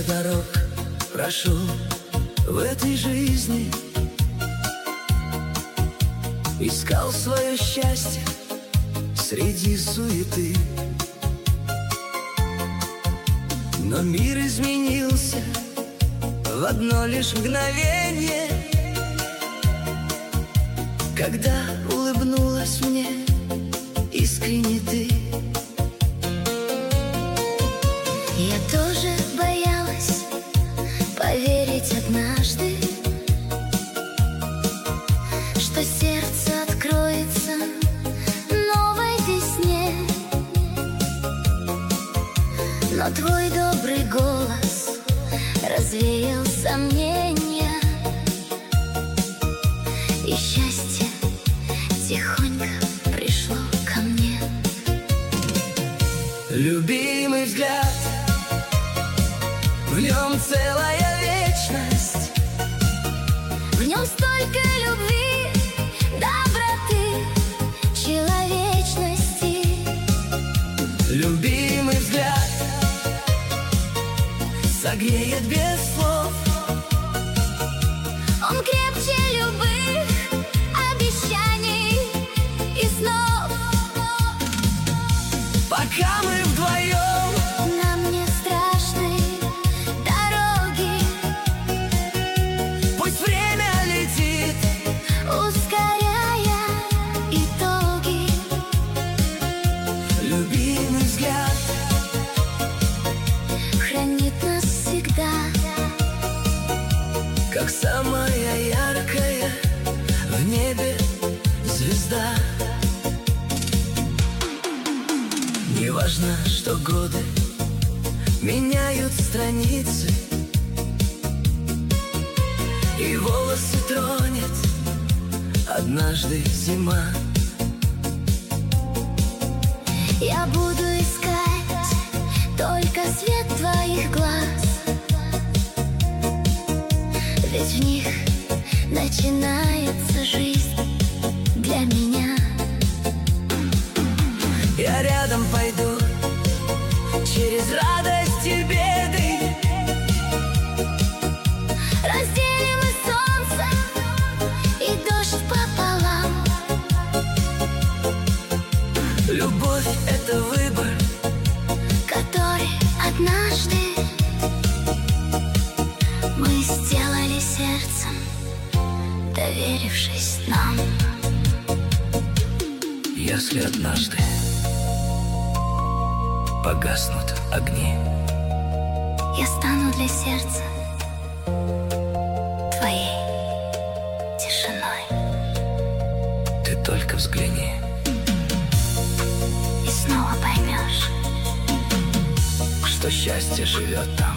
Сколько дорог прошел в этой жизни, искал свое счастье среди суеты. Но мир изменился в одно лишь мгновение, когда улыбнулась мне искренне ты. Я тоже боялась поверить однажды, что сердце откроется новой весне. Но твой добрый голос развеял сомнения, и счастье тихонько пришло ко мне. Любимый взгляд, в нем целая вечность, в нем столько любви, доброты, человечности. Любимый взгляд согреет без слов, Он крепче любых обещаний и снов. пока мы вдвоем. Нам не страшны дороги, Пусть время летит, ускоряя итоги. любимый взгляд Хранит нас всегда, как самая яркая в небе звезда. Не важно, что годы меняют страницы, и волосы тронет однажды зима. я буду искать только свет твоих глаз, ведь в них начинается жизнь для меня. Я рядом пойду через радость и беды, Разделим и солнце, и дождь пополам. любовь — это выбор, Который однажды мы сделали сердцем, доверившись нам. если однажды погаснут огни. Я стану для сердца твоей тишиной. Ты только взгляни, И снова поймешь, что счастье живет там,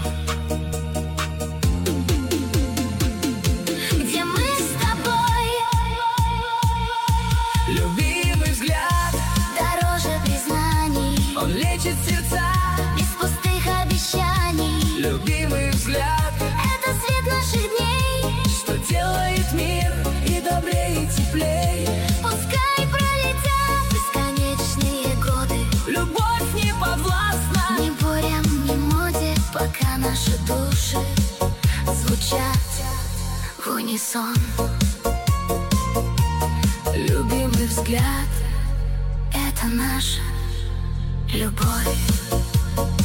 где мы с тобой. любимый взгляд, Дороже признаний, он лечит сердца. без пустых обещаний. Любимый взгляд, Это свет наших дней. что делает мир и добрее, и теплей. Пускай пролетят бесконечные годы, Любовь не подвластна ни бурям, ни моде, пока наши души звучат в унисон. любимый взгляд. Это наша любовь.